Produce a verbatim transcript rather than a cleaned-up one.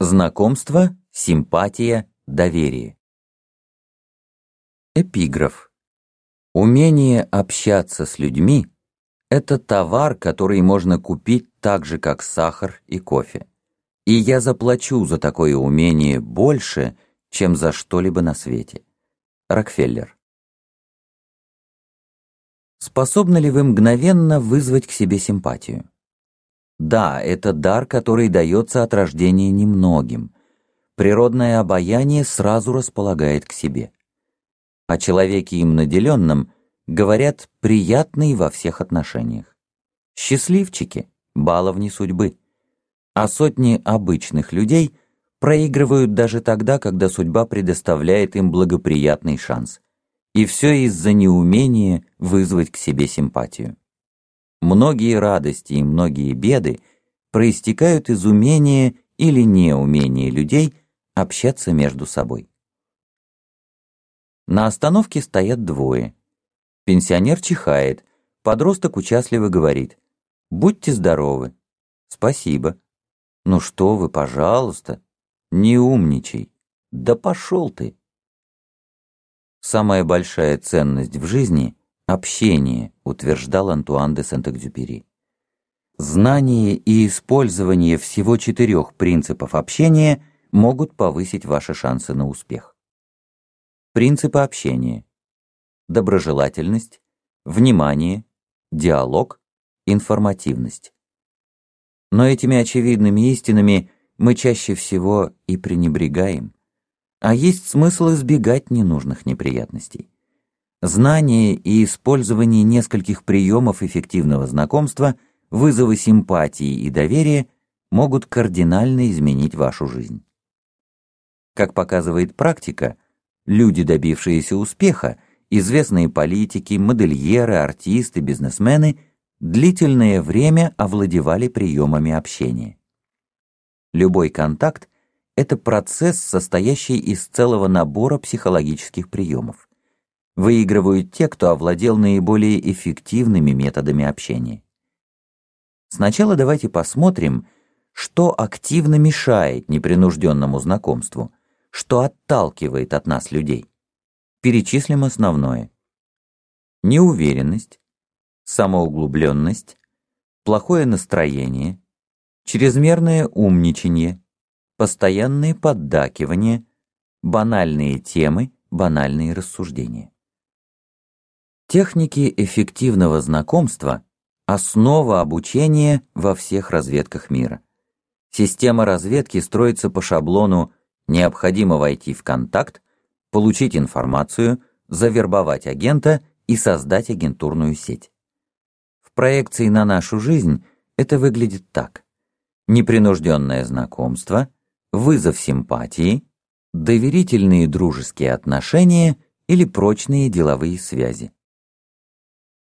Знакомство, симпатия, доверие. Эпиграф. Умение общаться с людьми – это товар, который можно купить так же, как сахар и кофе. И я заплачу за такое умение больше, чем за что-либо на свете. Рокфеллер. Способны ли вы мгновенно вызвать к себе симпатию? Да, это дар, который дается от рождения немногим. Природное обаяние сразу располагает к себе. О человеке им наделенном говорят приятный во всех отношениях. Счастливчики, баловни судьбы. А сотни обычных людей проигрывают даже тогда, когда судьба предоставляет им благоприятный шанс. И все из-за неумения вызвать к себе симпатию. Многие радости и многие беды проистекают из умения или неумения людей общаться между собой. На остановке стоят двое. Пенсионер чихает, подросток участливо говорит: «Будьте здоровы». «Спасибо». «Ну что вы, пожалуйста, не умничай». «Да пошел ты». Самая большая ценность в жизни — общение, утверждал Антуан де Сент-Экзюпери. Знание и использование всего четырех принципов общения могут повысить ваши шансы на успех. Принципы общения: доброжелательность, внимание, диалог, информативность. Но этими очевидными истинами мы чаще всего и пренебрегаем, а есть смысл избегать ненужных неприятностей. Знание и использование нескольких приемов эффективного знакомства, вызовы симпатии и доверия могут кардинально изменить вашу жизнь. Как показывает практика, люди, добившиеся успеха, известные политики, модельеры, артисты, бизнесмены, длительное время овладевали приемами общения. Любой контакт — это процесс, состоящий из целого набора психологических приемов. Выигрывают те, кто овладел наиболее эффективными методами общения. Сначала давайте посмотрим, что активно мешает непринужденному знакомству, что отталкивает от нас людей. Перечислим основное. Неуверенность, самоуглубленность, плохое настроение, чрезмерное умничанье, постоянные поддакивания, банальные темы, банальные рассуждения. Техники эффективного знакомства – основа обучения во всех разведках мира. Система разведки строится по шаблону: необходимо войти в контакт, получить информацию, завербовать агента и создать агентурную сеть. В проекции на нашу жизнь это выглядит так: непринужденное знакомство, вызов симпатии, доверительные дружеские отношения или прочные деловые связи.